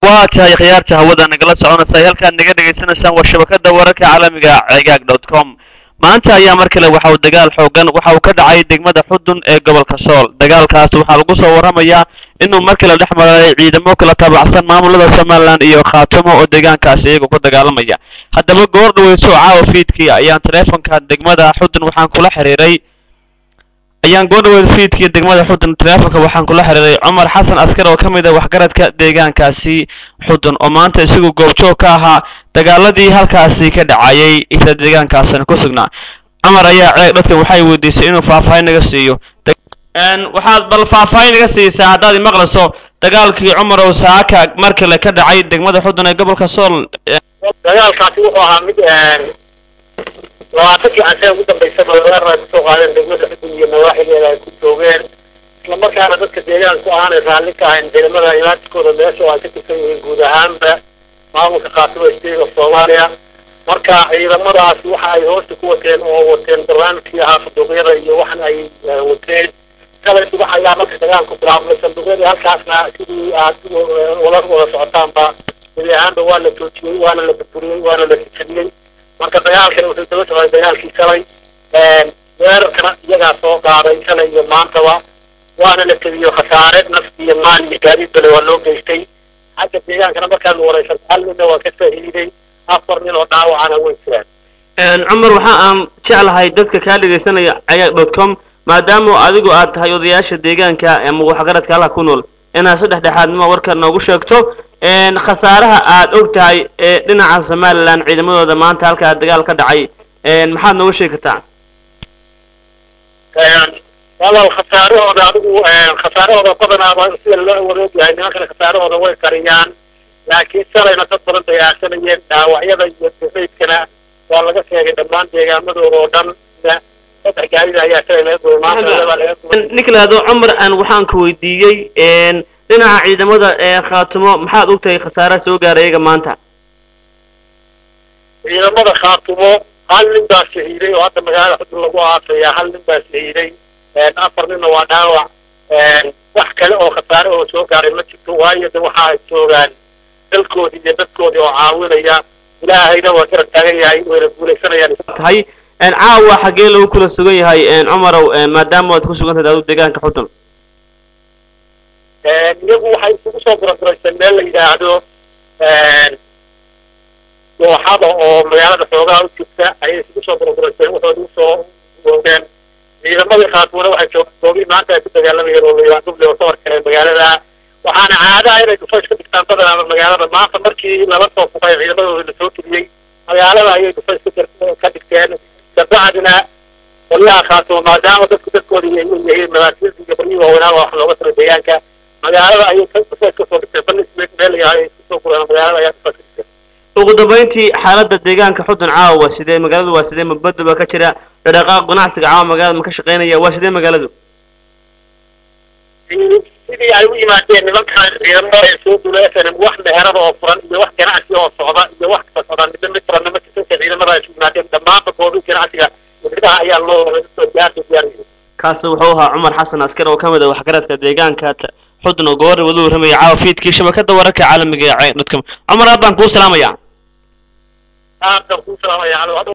waa tahay khiyaarta hawada nagala soconaysa halkaan naga dhageysanaysaan waa shabakada wararka caalamiga cegaag.com maanta ayaa mar kale waxa uu dagaal xoogan waxa uu ka dhacay degmada Xudun ee gobolka Sool dagaalkaas waxa lagu soo waramayaa inuu mar kale dhex maray ciidamo kala taabacsan maamulada Soomaaliland iyo Khaatumo oo deegaankaas iyagu ku dagaalamaya haddaba goor dhaweyso caawa fiidkii ayaan teleefanka degmada Xudun waxaan kula xiriiray degmada Xudun teleefanka waxaan kula xiriiray Cumar Xasan Askar oo kamid ah waxgaradka deegaankaasi Xudun oo maanta isagu goobjoog ka ahaa dagaaladii halkaasi ka dhacayay isla deegaankaasna ku sugnaa Cumar ayaa dadka waxay weydiisay inuu faahfaahin naga siiyo waxaad bal faahfaahin naga siisaa haddaad maqlayso dagaalkii Cumar oo saaka mar kale ka dhacay degmada Xudun ee gobolka Sool dagaalkaasi wuxuu ahaa mid labaatankii cashe ugu dambaysa magaalada kusoo qaadeen degmada Xudun iyo nawaaxigeeda ay ku joogeen isla markaana dadka deegaanku aanay raalli ka ahayn ciidamada imaadkooda meesha oo ay ka tirsan yihiin guud ahaanba maamulka Khaatumo State of Soomaaliya marka ciidamadaas waxa ay hoosta ku wateen oo wateen barnaamijkii ahaa sanduuqyada iyo waxan ay wateen kala subax ayaa marka dagaalku bilaabmay sanduuqyadii halkaasna sidii aad wada socotaanba guud ahaanba waa la joojiyey waana la burburiyey waana la jabiyey marka dagaalkan wuxuu daba socday dagaalkii shalay weerarkana iyagaa soo qaaday shalay iyo maantaba waana la tabiyo khasaare naf iyo maal iyo gaadiid bale waa loo geystay xagga deegaankana markaan waraysan hal midna waa ka faa'iiday 4 nin oo dhaawacana way jiraan Cumar waxa aan jeclahay dadka ka dhageysanaya cegaag.com maadaama adigu aad tahay odayaasha deegaanka ama waxgaradka halka ku nool inaad saddex dhexaadnimo warka noogu sheegto khasaaraha aad ogtahay dhinaca Soomaaliland ciidamadooda maanta halka dagaal ka dhacay maxaad noogu sheegtaa والله الخسارة هذا خسارة هذا طبعا سير الله ورد يعني لكن خسارة هذا هو كريان لكن سر إن تصل أنت يا سنين وعيدا يتفيد كنا والله قصي يا دمان يا مدو رودان تحكي يا سنين نكلا هذا عمر أن وحان كويديجي لنا عيد مدة خاتمه محاد وقتها خسارة سوق رأيك ما أنت عيد مدة خاتمه هل نبدأ شهيدي وهذا مجال حد الله وعافية هل نبدأ شهيدي أفر منه وداوع وحكى له خسارة وسوق على المسجد وايد وحاج سوقان الكودي جدكودي وعاونيا لا هيدا وكرت تاعي ويقول سنة يعني هاي أن عاوة حقي له كل سوقي هاي أن عمر ما دام وتكون سوقان تداود دجان كحطن يبغوا حيسوق صبر السنة اللي يدعو وحاضر أو مجال السوق وكذا حيسوق صبر السنة وتدوسه وكان إذا ما بيخاطبونه وحشوا توبي ما أنت تتكلم يقولون يعطون له صور كلام مجالنا وحنا عادة إذا كفاش كنت تنتظر على مجالنا ما تمركي لما توقف إذا ما هو الصوت اللي مجالنا هي كفاش كنت كان تبعدنا ولا خاطر ما دام تذكر هي المراكز الجبرية وهنا وحنا وصل بيانك مجالنا هي كفاش كنت بالنسبة لي هي سوق مجالنا هي كفاش ugu dambeyntii xaaladda deegaanka Xudun caawa sidee magaaladu waa sidee mabadaba ka jira dhaqaaq ganacsiga caawa magaalada ma ka shaqeynaya waa sidee magaaladu sidii ay u yimaadeen nimankan ciidamada ay soo duleeyeen wax meherada oo furan iyo wax ganacsi oo socda iyo wax ka socda midna ma ka ciidamada ay yimaadeen dhammaan dadkoodu ganacsiga midna ayaa loo soo diyaariyay kaas wuxuu ahaa Cumar Xasan Askar oo kamid ah waxgaradka deegaanka Xudun oo goor wada warramay caawa fiidkii shabakada wararka caalamiga ee cegaag.com Cumar aad baan ku salaamayaa aad baan ku salaamayaa